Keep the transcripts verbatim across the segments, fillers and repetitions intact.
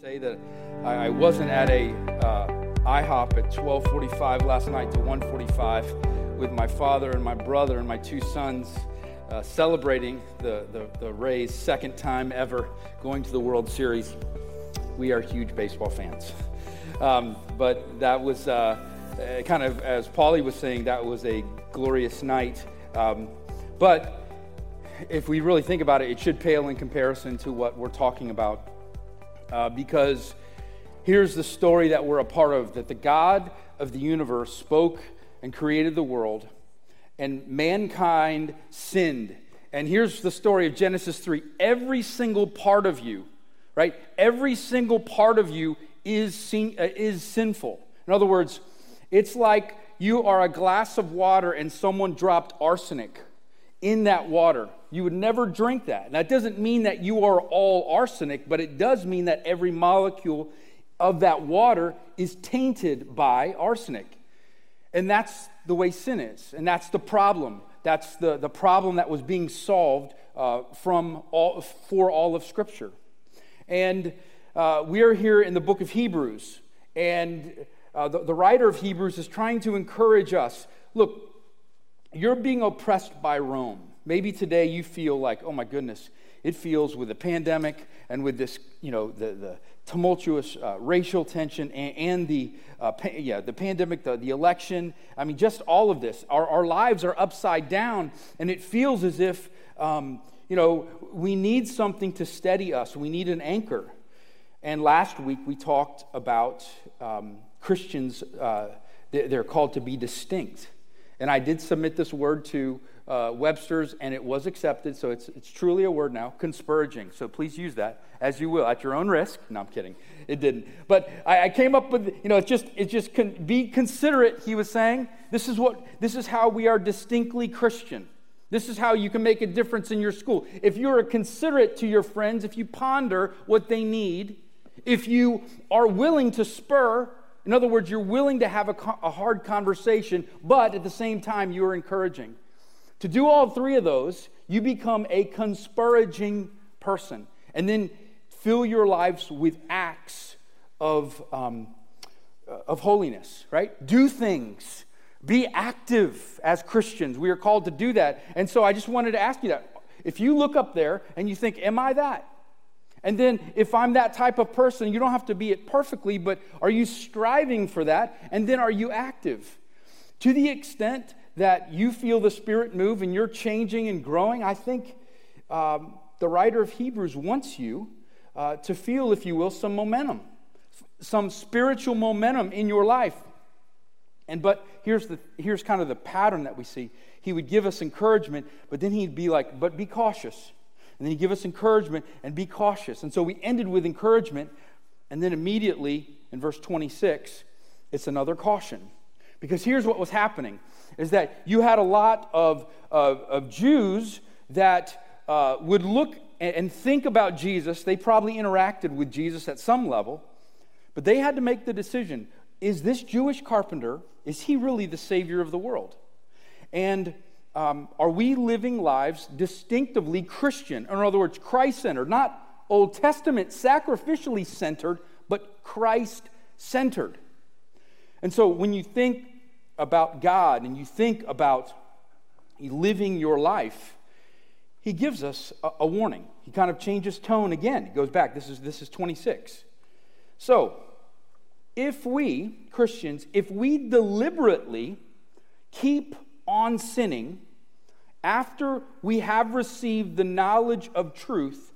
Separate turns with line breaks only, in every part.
say that I, I wasn't at a uh, IHOP at twelve forty-five last night to one forty-five with my father and my brother and my two sons uh, celebrating the, the, the Rays' second time ever going to the World Series. We are huge baseball fans. Um, but that was uh, kind of, as Paulie was saying, that was a glorious night. Um, but if we really think about it, it should pale in comparison to what we're talking about. Uh, because here's the story that we're a part of, that the God of the universe spoke and created the world, and mankind sinned. And here's the story of Genesis three. Every single part of you, right? Every single part of you is sin, uh, is sinful. In other words, it's like you are a glass of water and someone dropped arsenic in that water. You would never drink that. And that doesn't mean that you are all arsenic, but it does mean that every molecule of that water is tainted by arsenic. And that's the way sin is. And that's the problem. That's the, the problem that was being solved uh, from all, for all of Scripture. And uh, we are here in the book of Hebrews. And uh, the, the writer of Hebrews is trying to encourage us. Look, you're being oppressed by Rome. Maybe today you feel like, oh my goodness, it feels with the pandemic and with this, you know, the, the tumultuous uh, racial tension and, and the, uh, pa- yeah, the pandemic, the, the election. I mean, just all of this. Our, our lives are upside down, and it feels as if, um, you know, we need something to steady us. We need an anchor. And last week we talked about um, Christians, uh, they're called to be distinct. And I did submit this word to uh, Webster's, and it was accepted, so it's it's truly a word now, conspurging. So please use that as you will, at your own risk. No, I'm kidding. It didn't. But I, I came up with, you know, it's just, it's just con- be considerate, he was saying. This is what, this is how we are distinctly Christian. This is how you can make a difference in your school. If you're considerate to your friends, if you ponder what they need, if you are willing to spur, in other words, you're willing to have a, co- a hard conversation, but at the same time, you're encouraging. To do all three of those, you become a conspurging person. And then fill your lives with acts of, um, of holiness, right? Do things. Be active as Christians. We are called to do that. And so I just wanted to ask you that. If you look up there and you think, am I that? And then if I'm that type of person, you don't have to be it perfectly, but are you striving for that? And then are you active? To the extent that you feel the Spirit move and you're changing and growing, I think um, the writer of Hebrews wants you uh, to feel, if you will, some momentum, some spiritual momentum in your life. And but here's the here's kind of the pattern that we see. He would give us encouragement, but then he'd be like, but be cautious. And then he'd give us encouragement and be cautious. And so we ended with encouragement, and then immediately in verse twenty-six, it's another caution. Because here's what was happening, is that you had a lot of, of, of Jews that uh, would look and, and think about Jesus. They probably interacted with Jesus at some level, but they had to make the decision, is this Jewish carpenter, is he really the Savior of the world? And Um, are we living lives distinctively Christian? In other words, Christ-centered, not Old Testament sacrificially centered, but Christ-centered. And so when you think about God and you think about living your life, he gives us a, a warning. He kind of changes tone again. He goes back. This is this is twenty-six. So, if we, Christians, if we deliberately keep on sinning after we have received the knowledge of truth,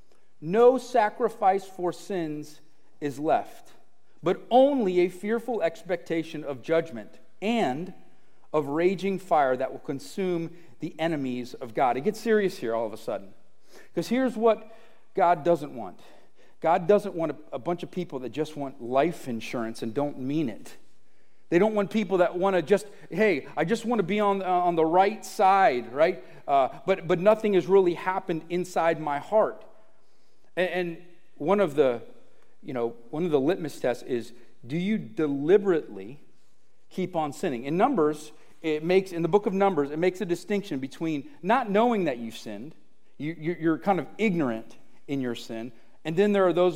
no sacrifice for sins is left, but only a fearful expectation of judgment and of raging fire that will consume the enemies of God. It gets serious here all of a sudden, because here's what God doesn't want. God doesn't want a, a bunch of people that just want life insurance and don't mean it. They don't want people that want to just, hey, I just want to be on uh, on the right side, right? Uh, but but nothing has really happened inside my heart. And, and one of the, you know, one of the litmus tests is, do you deliberately keep on sinning? In Numbers, it makes in the book of Numbers, it makes a distinction between not knowing that you've sinned, you, you're kind of ignorant in your sin, and then there are those of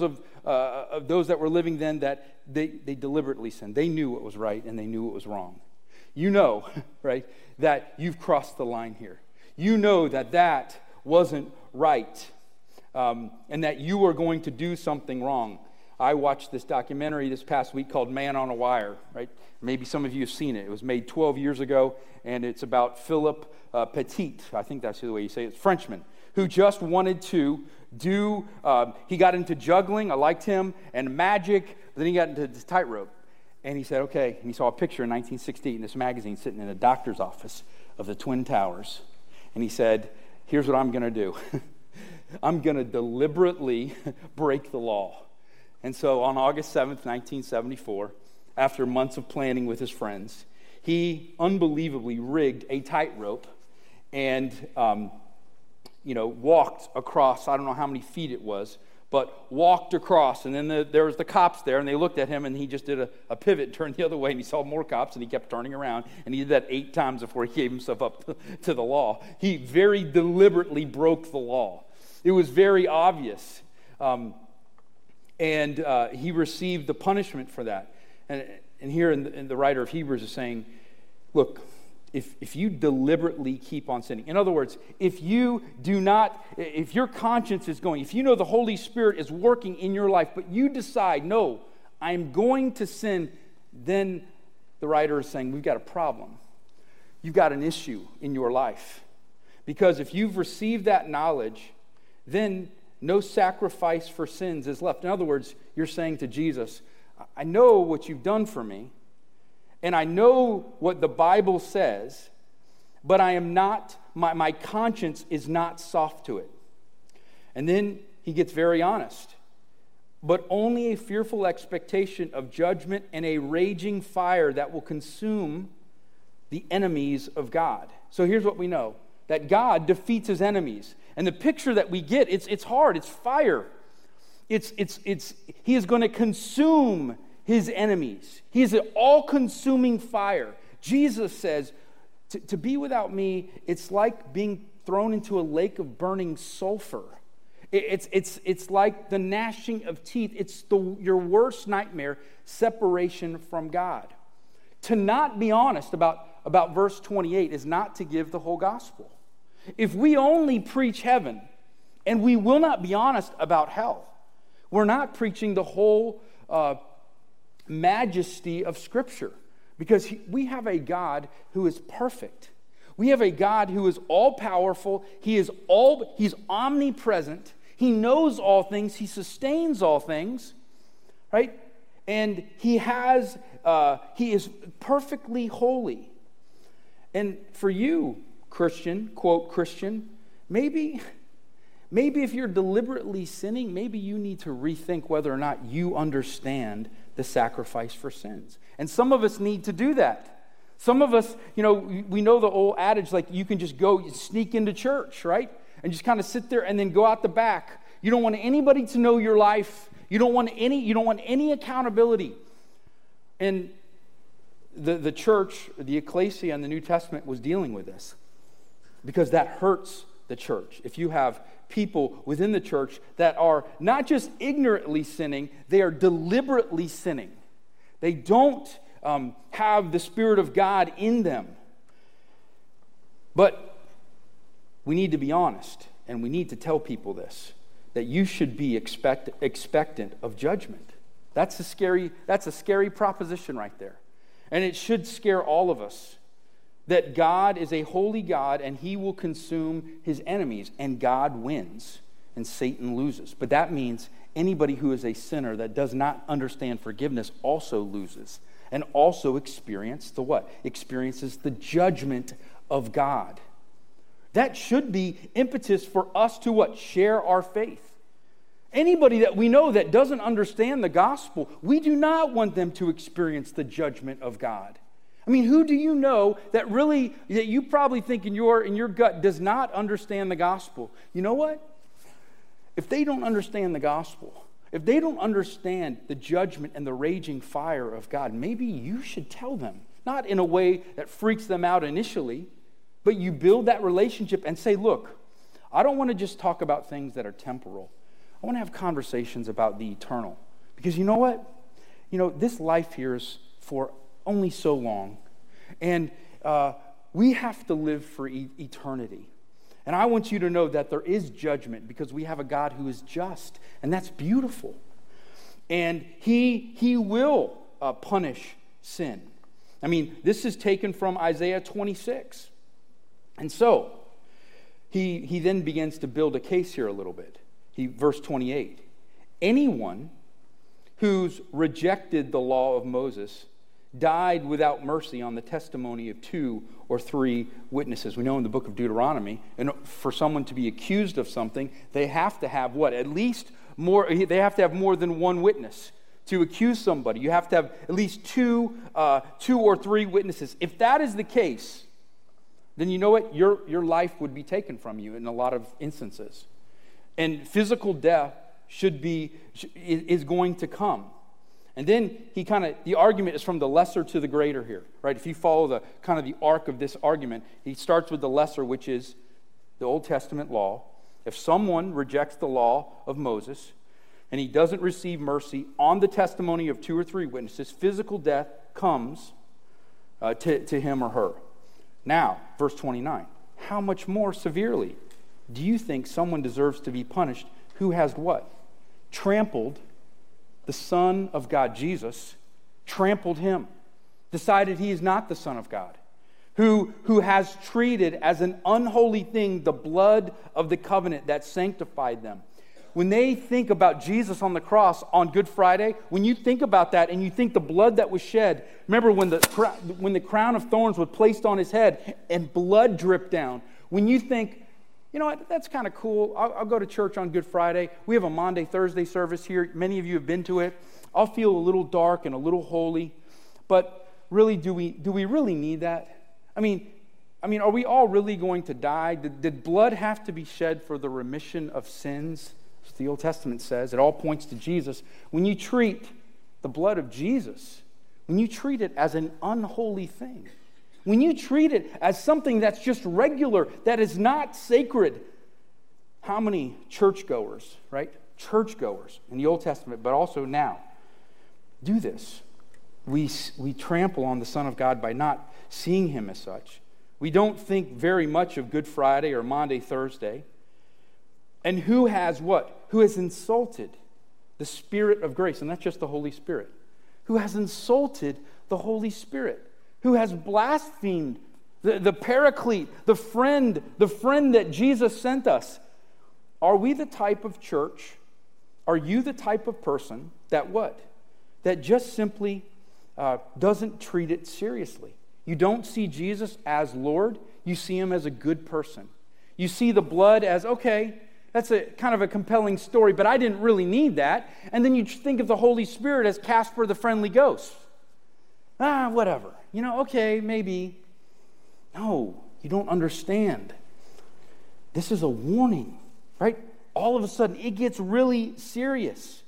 uh, of those that were living then that they, they deliberately sinned. They knew what was right and they knew what was wrong. You know, right, that you've crossed the line here. You know that that wasn't right, um, and that you were going to do something wrong. I watched this documentary this past week called Man on a Wire, right? Maybe some of you have seen it. It was made twelve years ago, and it's about Philip uh, Petit. I think that's the way you say it. It's Frenchman, who just wanted to do, uh, he got into juggling, I liked him, and magic, but then he got into this tightrope. And he said, okay, and he saw a picture in nineteen sixty-eight in this magazine sitting in a doctor's office of the Twin Towers. And he said, here's what I'm going to do. I'm going to deliberately break the law. And so on August seventh, nineteen seventy-four, after months of planning with his friends, he unbelievably rigged a tightrope and, um, you know, walked across, I don't know how many feet it was, but walked across. And then the, there was the cops there, and they looked at him, and he just did a, a pivot, turned the other way, and he saw more cops, and he kept turning around. And he did that eight times before he gave himself up to, to the law. He very deliberately broke the law. It was very obvious. Um, And uh, he received the punishment for that. And, and here in the, in the writer of Hebrews is saying, look, if, if you deliberately keep on sinning, in other words, if you do not, if your conscience is going, if you know the Holy Spirit is working in your life, but you decide, no, I'm going to sin, then the writer is saying, we've got a problem. You've got an issue in your life. Because if you've received that knowledge, then no sacrifice for sins is left. In other words, you're saying to Jesus, I know what you've done for me, and I know what the Bible says, but I am not, my, my conscience is not soft to it. And then he gets very honest. But only a fearful expectation of judgment and a raging fire that will consume the enemies of God. So here's what we know, that God defeats his enemies. And the picture that we get, it's it's hard, it's fire. It's it's it's he is going to consume his enemies. He is an all-consuming fire. Jesus says, to, to be without me, it's like being thrown into a lake of burning sulfur. It, it's it's it's like the gnashing of teeth. It's the your worst nightmare, separation from God. To not be honest about, about verse twenty-eight is not to give the whole gospel. If we only preach heaven and we will not be honest about hell, we're not preaching the whole uh, majesty of Scripture, because he, we have a God who is perfect. We have a God who is all-powerful. He is all, he's omnipresent. He knows all things. He sustains all things, right? And he has, uh, he is perfectly holy. And for you, Christian, quote Christian, maybe, maybe if you're deliberately sinning, maybe you need to rethink whether or not you understand the sacrifice for sins. And some of us need to do that. Some of us, you know, we know the old adage, like you can just go sneak into church, right? And just kind of sit there and then go out the back. You don't want anybody to know your life. You don't want any, you don't want any accountability. And the, the church, the ecclesia in the New Testament was dealing with this, because that hurts the church. If you have people within the church that are not just ignorantly sinning, they are deliberately sinning. They don't um, have the Spirit of God in them. But we need to be honest, and we need to tell people this, that you should be expect, expectant of judgment. That's a scary, that's a scary proposition right there. And it should scare all of us, that God is a holy God and he will consume his enemies, and God wins and Satan loses. But that means anybody who is a sinner that does not understand forgiveness also loses, and also experience the what? Experiences the judgment of God. That should be impetus for us to what? Share our faith. Anybody that we know that doesn't understand the gospel, we do not want them to experience the judgment of God. I mean, who do you know that really, that you probably think in your, in your gut does not understand the gospel? You know what? If they don't understand the gospel, if they don't understand the judgment and the raging fire of God, maybe you should tell them. Not in a way that freaks them out initially, but you build that relationship and say, look, I don't want to just talk about things that are temporal. I want to have conversations about the eternal. Because you know what? You know, this life here is for only so long. And uh, we have to live for e- eternity. And I want you to know that there is judgment because we have a God who is just. And that's beautiful. And he, he will uh, punish sin. I mean, this is taken from Isaiah twenty-six. And so, he, he then begins to build a case here a little bit. He, verse twenty-eight. Anyone who's rejected the law of Moses died without mercy on the testimony of two or three witnesses. We know in the book of Deuteronomy, and for someone to be accused of something, they have to have what? At least more, they have to have more than one witness to accuse somebody. You have to have at least two, uh, two or three witnesses. If that is the case, then you know what? Your, your life would be taken from you in a lot of instances. And physical death should be, is going to come. And then he kind of, the argument is from the lesser to the greater here, right? If you follow the kind of the arc of this argument, he starts with the lesser, which is the Old Testament law. If someone rejects the law of Moses and he doesn't receive mercy on the testimony of two or three witnesses, physical death comes uh, to, to him or her. Now, verse twenty-nine, how much more severely do you think someone deserves to be punished who has what? Trampled the Son of God, Jesus, trampled him, decided he is not the Son of God, who, who has treated as an unholy thing the blood of the covenant that sanctified them. When they think about Jesus on the cross on Good Friday, when you think about that and you think the blood that was shed, remember when the, when the crown of thorns was placed on his head and blood dripped down, when you think, you know what, that's kind of cool. I'll, I'll go to church on Good Friday. We have a Maundy, Thursday service here. Many of you have been to it. I'll feel a little dark and a little holy. But really, do we do we really need that? I mean, I mean, are we all really going to die? Did, did blood have to be shed for the remission of sins? As the Old Testament says, it all points to Jesus. When you treat the blood of Jesus, when you treat it as an unholy thing, when you treat it as something that's just regular, that is not sacred, how many churchgoers, right? Churchgoers in the Old Testament, but also now, do this. We, we trample on the Son of God by not seeing him as such. We don't think very much of Good Friday or Maundy, Thursday. And who has what? Who has insulted the Spirit of grace? And that's just the Holy Spirit. Who has insulted the Holy Spirit? Who has blasphemed the, the Paraclete, the friend, the friend that Jesus sent us? Are we the type of church? Are you the type of person that what? That just simply uh, doesn't treat it seriously. You don't see Jesus as Lord. You see him as a good person. You see the blood as, okay, that's a kind of a compelling story, but I didn't really need that. And then you think of the Holy Spirit as Casper the Friendly Ghost. Ah, whatever. You know, okay, maybe. No, you don't understand. This is a warning, right? All of a sudden, it gets really serious.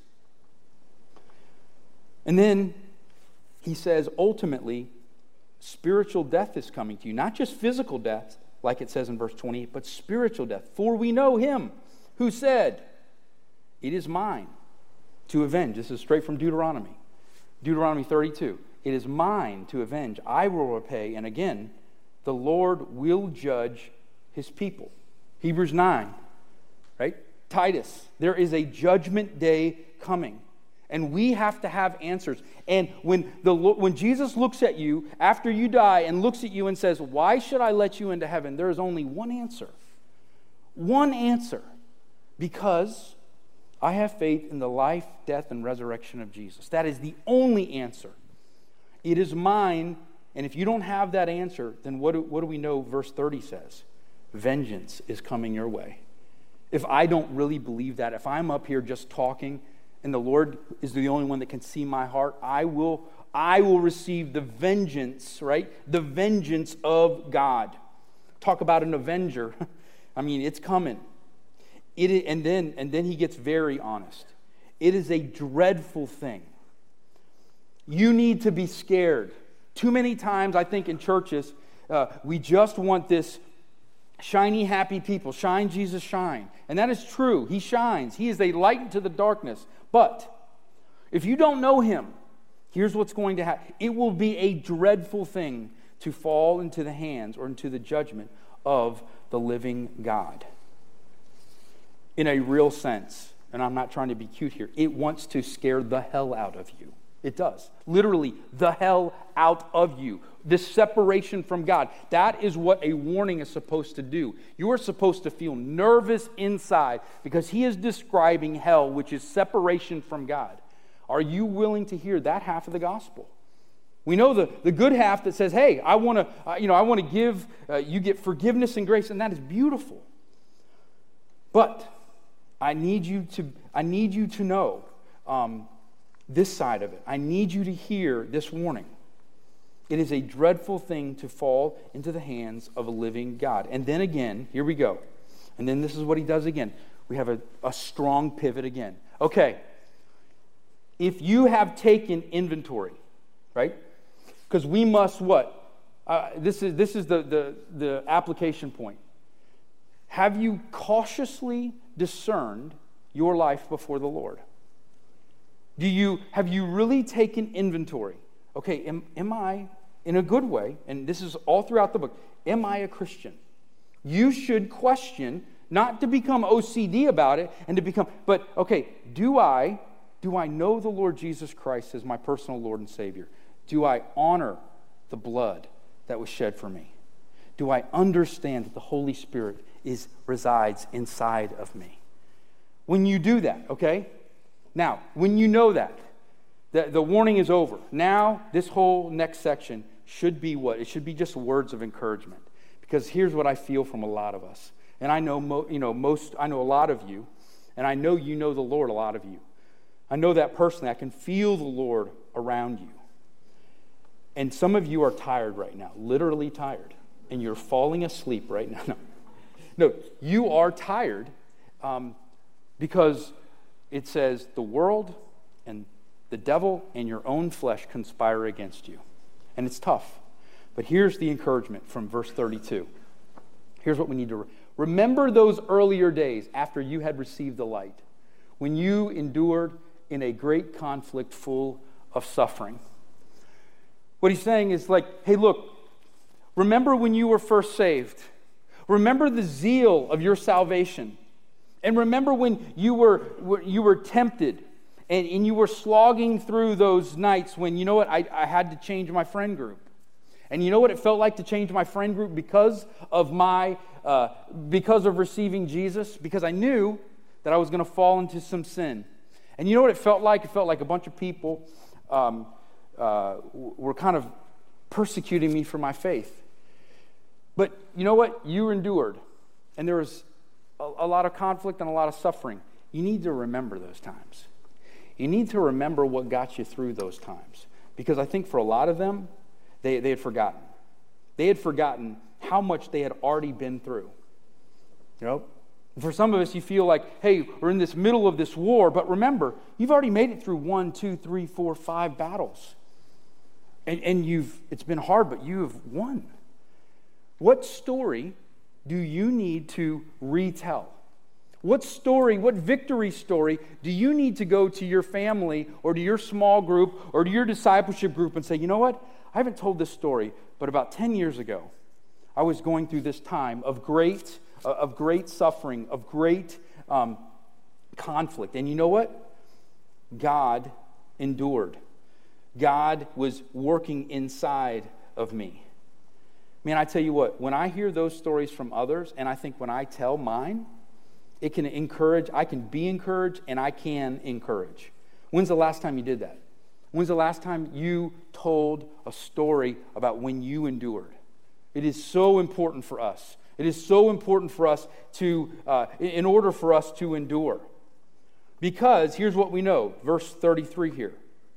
And then he says, ultimately, spiritual death is coming to you. Not just physical death, like it says in verse twenty-eight, but spiritual death. For we know him who said, it is mine to avenge. This is straight from Deuteronomy. Deuteronomy thirty-two. It is mine to avenge. I will repay. And again, the Lord will judge his people. Hebrews nine, right? Titus, there is a judgment day coming. And we have to have answers. And when the when Jesus looks at you after you die and looks at you and says, why should I let you into heaven? There is only one answer. One answer. Because I have faith in the life, death, and resurrection of Jesus. That is the only answer. It is mine. And if you don't have that answer, then what do, what do we know verse thirty says? Vengeance is coming your way. If I don't really believe that, if I'm up here just talking, and the Lord is the only one that can see my heart, I will, I will receive the vengeance, right? The vengeance of God. Talk about an avenger. I mean, it's coming. It, and then, and then he gets very honest. It is a dreadful thing. You need to be scared. Too many times, I think, in churches, uh, we just want this shiny, happy people. Shine, Jesus, shine. And that is true. He shines. He is a light into the darkness. But if you don't know him, here's what's going to happen. It will be a dreadful thing to fall into the hands or into the judgment of the living God. In a real sense, and I'm not trying to be cute here, it wants to scare the hell out of you. It does. Literally, the hell out of you. This separation from God. That is what a warning is supposed to do. You are supposed to feel nervous inside because he is describing hell, which is separation from God. Are you willing to hear that half of the gospel? We know the, the good half that says, hey, I want to, uh, you know, I want to give, uh, you get forgiveness and grace, and that is beautiful. But I need you to, I need you to know um, this side of it. I need you to hear this warning. It is a dreadful thing to fall into the hands of a living God. And then again, here we go. And then this is what he does again. We have a, a strong pivot again. Okay. If you have taken inventory, right? Because we must what? Uh, this is this is the, the, the application point. Have you cautiously discerned your life before the Lord? Do you have you really taken inventory? Okay, am, am I, in a good way, and this is all throughout the book, am I a Christian? You should question, not to become O C D about it, and to become, but okay, do I, do I know the Lord Jesus Christ as my personal Lord and Savior? Do I honor the blood that was shed for me? Do I understand that the Holy Spirit is resides inside of me? When you do that, okay? Now, when you know that, the, the warning is over. Now, this whole next section should be what? It should be just words of encouragement. Because here's what I feel from a lot of us. And I know, mo, you know, most, I know a lot of you, and I know you know the Lord, a lot of you. I know that personally. I can feel the Lord around you. And some of you are tired right now, literally tired. And you're falling asleep right now. No, no you are tired um, because it says the world and the devil and your own flesh conspire against you. And it's tough. But here's the encouragement from verse thirty-two. Here's what we need to re- remember those earlier days after you had received the light, when you endured in a great conflict full of suffering. What he's saying is like, hey, look, remember when you were first saved. Remember the zeal of your salvation. And remember when you were you were tempted and, and you were slogging through those nights when, you know what, I, I had to change my friend group. And you know what it felt like to change my friend group because of my uh, because of receiving Jesus? Because I knew that I was going to fall into some sin. And you know what it felt like? It felt like a bunch of people um, uh, were kind of persecuting me for my faith. But you know what? You endured. And there was a, a lot of conflict and a lot of suffering. You need to remember those times. You need to remember what got you through those times. Because I think for a lot of them, they, they had forgotten. They had forgotten how much they had already been through. You know? For some of us, you feel like, hey, we're in this middle of this war, but remember, you've already made it through one, two, three, four, five battles. And, and you've it's been hard, but you have won. What story do you need to retell? What story, what victory story do you need to go to your family or to your small group or to your discipleship group and say, you know what? I haven't told this story, but about ten years ago, I was going through this time of great, uh, of great suffering, of great um, conflict. And you know what? God endured. God was working inside of me. Man, I tell you what, when I hear those stories from others, and I think when I tell mine, it can encourage, I can be encouraged, and I can encourage. When's the last time you did that? When's the last time you told a story about when you endured? It is so important for us. It is so important for us to, uh, in order for us to endure. Because here's what we know, verse thirty-three here.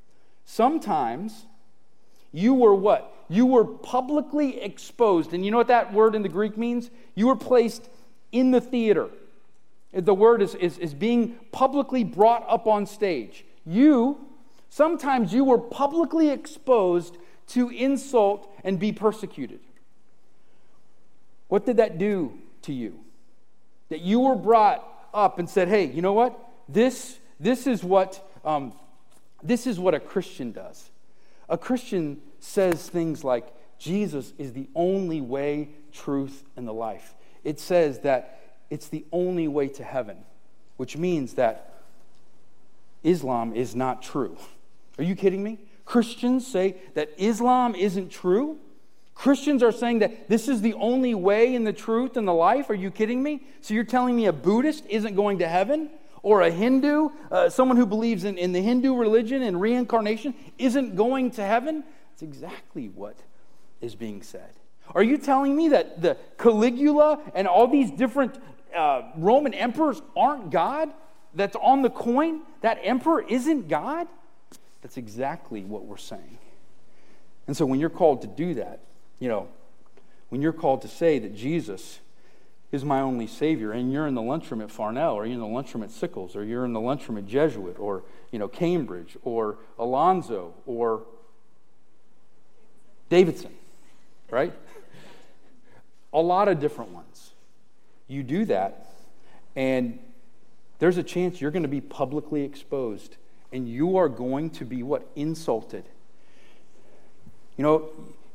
Sometimes you were what? You were publicly exposed. And you know what that word in the Greek means? You were placed in the theater. The word is, is, is being publicly brought up on stage. You, sometimes you were publicly exposed to insult and be persecuted. What did that do to you. That you were brought up and said, hey, you know what? This, this is what um, this is what a Christian does. A Christian says things like, Jesus is the only way, truth, and the life. It says that it's the only way to heaven, which means that Islam is not true. Are you kidding me? Christians say that Islam isn't true? Christians are saying that this is the only way and the truth and the life? Are you kidding me? So you're telling me a Buddhist isn't going to heaven? Or a Hindu, uh, someone who believes in, in the Hindu religion and reincarnation, isn't going to heaven? That's exactly what is being said. Are you telling me that the Caligula and all these different uh, Roman emperors aren't God? That's on the coin? That emperor isn't God? That's exactly what we're saying. And so when you're called to do that, you know, when you're called to say that Jesus is my only Savior, and you're in the lunchroom at Farnell, or you're in the lunchroom at Sickles, or you're in the lunchroom at Jesuit, or, you know, Cambridge, or Alonzo, or Davidson, right? A lot of different ones. You do that, and there's a chance you're going to be publicly exposed, and you are going to be, what? Insulted. You know,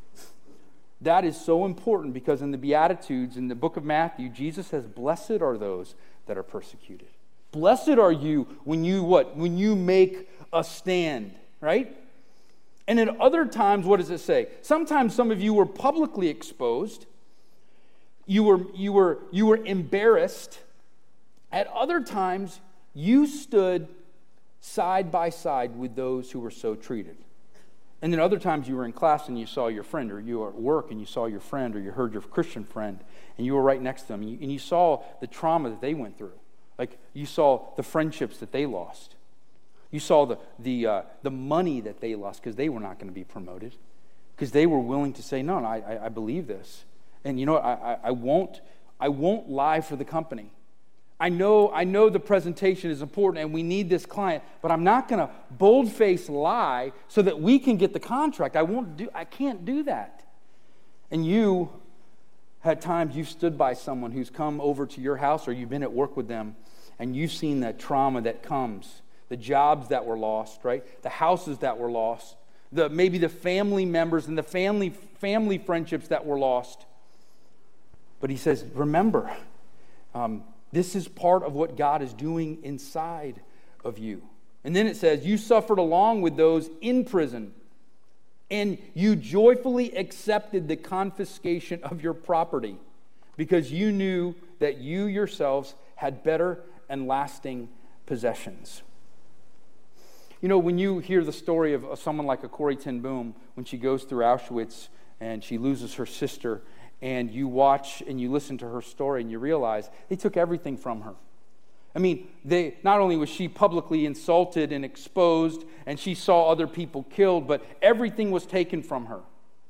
that is so important because in the Beatitudes, in the book of Matthew, Jesus says, blessed are those that are persecuted. Blessed are you when you what? When you make a stand, right? And at other times, what does it say? Sometimes some of you were publicly exposed. You were, you were, you were embarrassed. At other times, you stood side by side with those who were so treated. And then other times you were in class and you saw your friend, or you were at work and you saw your friend, or you heard your Christian friend, and you were right next to them, and you, and you saw the trauma that they went through. Like, you saw the friendships that they lost. You saw the the uh, the money that they lost because they were not going to be promoted, because they were willing to say, no, no I, I, I believe this. And you know what, I, I, I won't I won't lie for the company. I know, I know the presentation is important and we need this client, but I'm not going to bold-faced lie so that we can get the contract. I won't do, I can't do that. And you, at times, you've stood by someone who's come over to your house, or you've been at work with them, and you've seen the trauma that comes, the jobs that were lost, right? The houses that were lost, the maybe the family members and the family family friendships that were lost. But he says, remember, um, this is part of what God is doing inside of you. And then it says, you suffered along with those in prison, and you joyfully accepted the confiscation of your property because you knew that you yourselves had better and lasting possessions. You know, when you hear the story of someone like a Corrie ten Boom, when she goes through Auschwitz and she loses her sister, and you watch and you listen to her story and you realize they took everything from her. I mean, they not only was she publicly insulted and exposed and she saw other people killed, but everything was taken from her.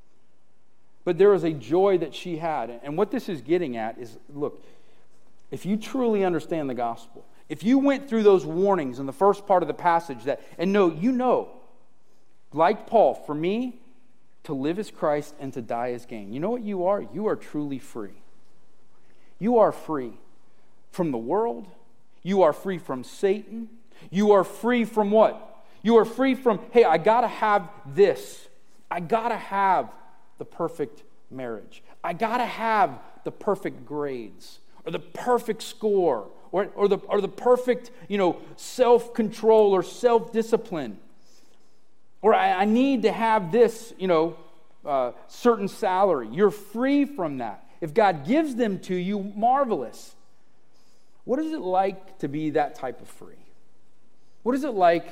But there was a joy that she had. And what this is getting at is, look, if you truly understand the gospel, if you went through those warnings in the first part of the passage that, and know, you know, like Paul, for me, to live as Christ and to die as gain. You know what you are? You are truly free. You are free from the world. You are free from Satan. You are free from what? You are free from, hey, I got to have this. I got to have the perfect marriage. I got to have the perfect grades or the perfect score or, or, the, or the perfect, you know, self-control or self-discipline. Or I, I need to have this, you know, uh, certain salary. You're free from that. If God gives them to you, marvelous. What is it like to be that type of free? What is it like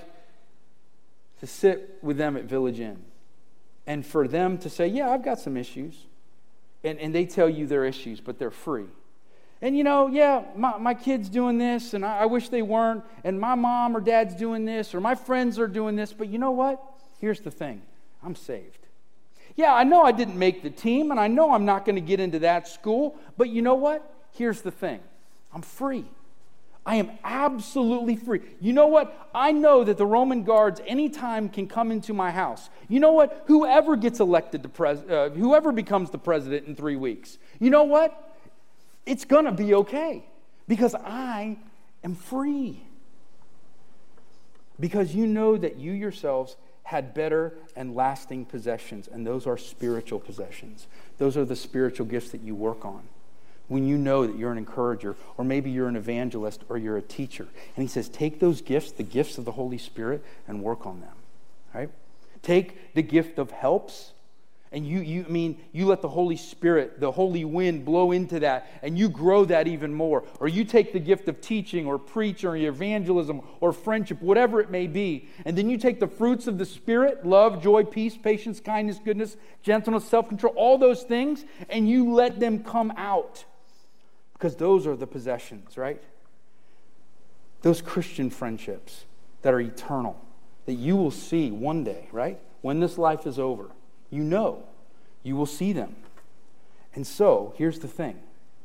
to sit with them at Village Inn and for them to say, yeah, I've got some issues. And, and they tell you their issues, but they're free. And you know, yeah, my, my kid's doing this, and I, I wish they weren't, and my mom or dad's doing this, or my friends are doing this, but you know what? Here's the thing. I'm saved. Yeah, I know I didn't make the team, and I know I'm not going to get into that school, but you know what? Here's the thing. I'm free. I am absolutely free. You know what? I know that the Roman guards anytime can come into my house. You know what? Whoever gets elected to pres- uh, whoever becomes the president in three weeks, you know what? It's going to be okay because I am free. Because you know that you yourselves had better and lasting possessions, and those are spiritual possessions. Those are the spiritual gifts that you work on. When you know that you're an encourager, or maybe you're an evangelist, or you're a teacher. And he says, take those gifts, the gifts of the Holy Spirit, and work on them. Right? Take the gift of helps, and you, you I mean, you let the Holy Spirit, the Holy wind blow into that, and you grow that even more. Or you take the gift of teaching, or preaching, or evangelism, or friendship, whatever it may be, and then you take the fruits of the Spirit, love, joy, peace, patience, kindness, goodness, gentleness, self-control, all those things, and you let them come out. Because those are the possessions, right? Those Christian friendships that are eternal, that you will see one day, right? When this life is over, you know you will see them. And so, here's the thing.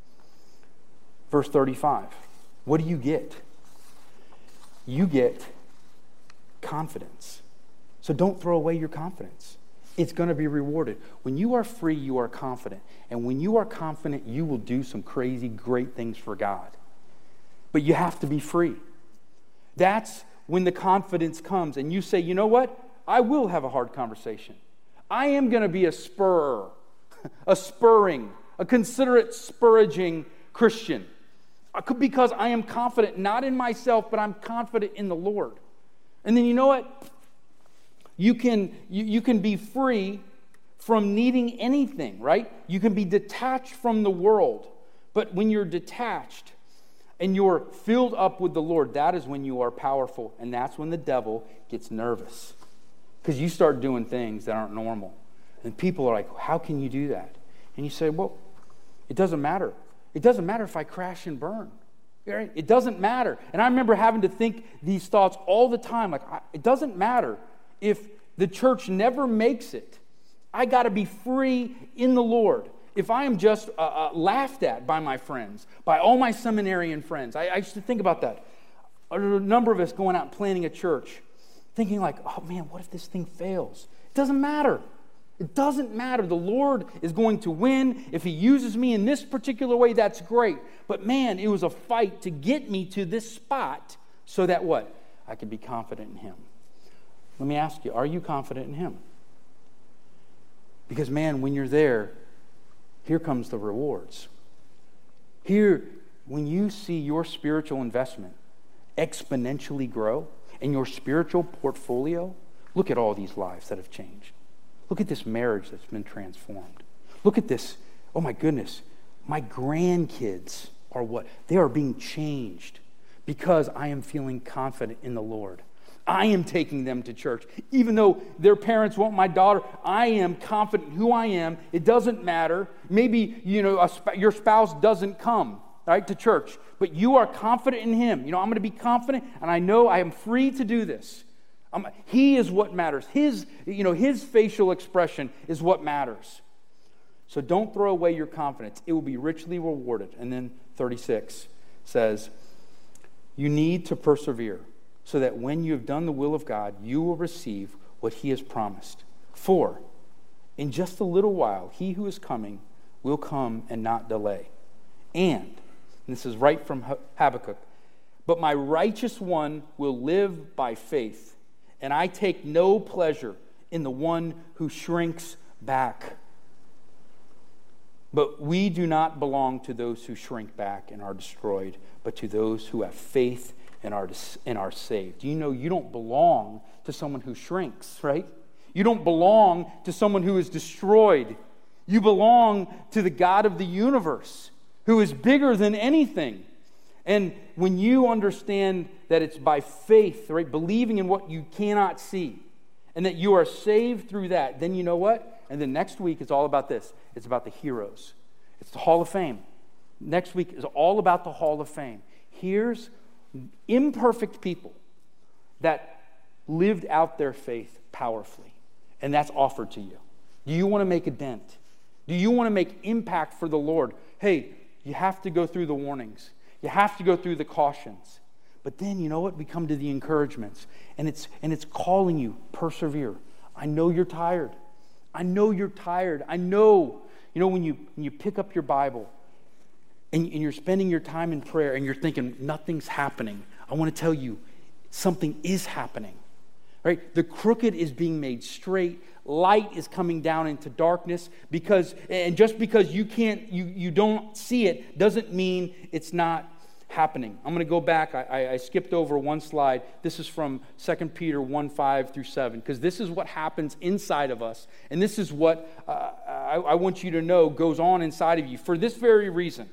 Verse thirty-five. What do you get? You get confidence. So don't throw away your confidence. It's going to be rewarded. When you are free, you are confident. And when you are confident, you will do some crazy, great things for God. But you have to be free. That's when the confidence comes. And you say, you know what? I will have a hard conversation. I am going to be a spurrer, a spurring, a considerate, spurring Christian. Because I am confident, not in myself, but I'm confident in the Lord. And then you know what? You can, you, you can be free from needing anything, right? You can be detached from the world. But when you're detached and you're filled up with the Lord, that is when you are powerful. And that's when the devil gets nervous. Because you start doing things that aren't normal. And people are like, how can you do that? And you say, well, it doesn't matter. It doesn't matter if I crash and burn. Right? It doesn't matter. And I remember having to think these thoughts all the time. Like, it doesn't matter if the church never makes it. I got to be free in the Lord. If I am just uh, uh, laughed at by my friends, by all my seminarian friends. I, I used to think about that. A number of us going out and planning a church, thinking like, oh man, what if this thing fails? It doesn't matter. It doesn't matter. The Lord is going to win. If He uses me in this particular way, that's great. But man, it was a fight to get me to this spot so that what? I could be confident in Him. Let me ask you, are you confident in Him? Because man, when you're there, here comes the rewards. Here, when you see your spiritual investment exponentially grow and your spiritual portfolio, look at all these lives that have changed. Look at this marriage that's been transformed. Look at this, oh my goodness, my grandkids are what? They are being changed because I am feeling confident in the Lord. I am taking them to church. Even though their parents want my daughter, I am confident in who I am. It doesn't matter. Maybe, you know, a sp- your spouse doesn't come, right, to church, but you are confident in Him. You know, I'm going to be confident, and I know I am free to do this. Um, he is what matters. His, you know, His facial expression is what matters. So don't throw away your confidence. It will be richly rewarded. And then thirty-six says, you need to persevere, so that when you have done the will of God, you will receive what He has promised. For in just a little while, He who is coming will come and not delay. And, and this is right from Habakkuk, but my righteous one will live by faith, and I take no pleasure in the one who shrinks back. But we do not belong to those who shrink back and are destroyed, but to those who have faith and are, and are saved. You know, you don't belong to someone who shrinks, right? You don't belong to someone who is destroyed. You belong to the God of the universe, who is bigger than anything. And when you understand that it's by faith, right, believing in what you cannot see, and that you are saved through that, then you know what? And then next week is all about this. It's about the heroes. It's the Hall of Fame. Next week is all about the Hall of Fame. Here's imperfect people that lived out their faith powerfully. And that's offered to you. Do you want to make a dent? Do you want to make impact for the Lord? Hey, you have to go through the warnings. You have to go through the cautions. But then, you know what? We come to the encouragements. And it's and it's calling you, persevere. I know you're tired. I know you're tired. I know, you know, when you when you pick up your Bible, and, and you're spending your time in prayer and you're thinking nothing's happening, I want to tell you something is happening. Right? The crooked is being made straight. Light is coming down into darkness, because, and just because you can't, you, you don't see it, doesn't mean it's not happening. I'm going to go back. I, I skipped over one slide. This is from Second Peter one, five through seven, because this is what happens inside of us. And this is what uh, I, I want you to know goes on inside of you. For this very reason,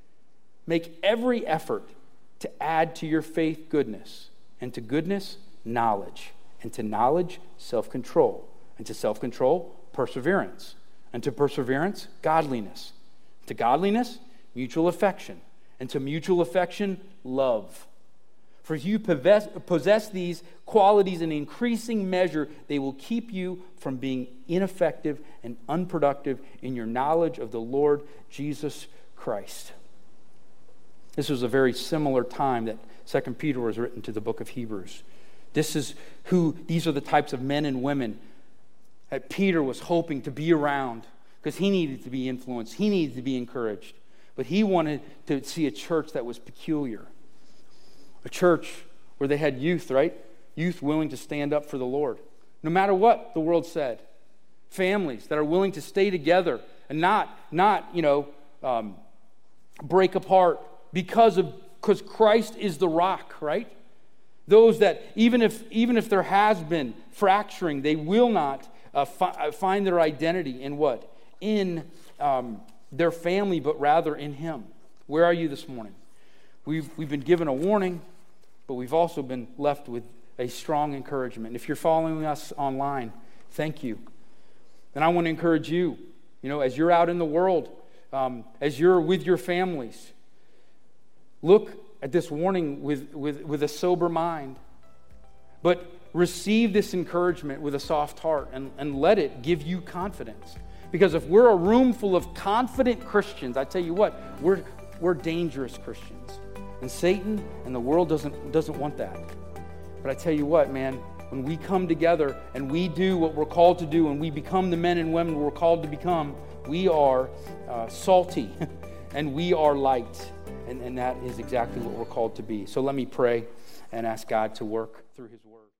make every effort to add to your faith goodness, and to goodness, knowledge, and to knowledge, self-control, and to self-control, perseverance, and to perseverance, godliness, to godliness, mutual affection, and to mutual affection, love. For if you possess, possess these qualities in increasing measure, they will keep you from being ineffective and unproductive in your knowledge of the Lord Jesus Christ. This was a very similar time that Second Peter was written to the book of Hebrews. This is who, these are the types of men and women that Peter was hoping to be around, because he needed to be influenced. He needed to be encouraged. But he wanted to see a church that was peculiar. A church where they had youth, right? Youth willing to stand up for the Lord, no matter what the world said. Families that are willing to stay together and not, not you know, um, break apart because of because Christ is the rock, right? Those that even if even if there has been fracturing, they will not uh, fi- find their identity in what? In um, their family, but rather in Him. Where are you this morning? We've we've been given a warning, but we've also been left with a strong encouragement. If you're following us online, thank you. And I want to encourage you, you know, as you're out in the world, um, as you're with your families, look at this warning with, with, with a sober mind. But receive this encouragement with a soft heart, and, and let it give you confidence. Because if we're a room full of confident Christians, I tell you what, we're we're dangerous Christians. And Satan and the world doesn't doesn't want that. But I tell you what, man, when we come together and we do what we're called to do, and we become the men and women we're called to become, we are uh, salty and we are light. And, and that is exactly what we're called to be. So let me pray and ask God to work through His Word.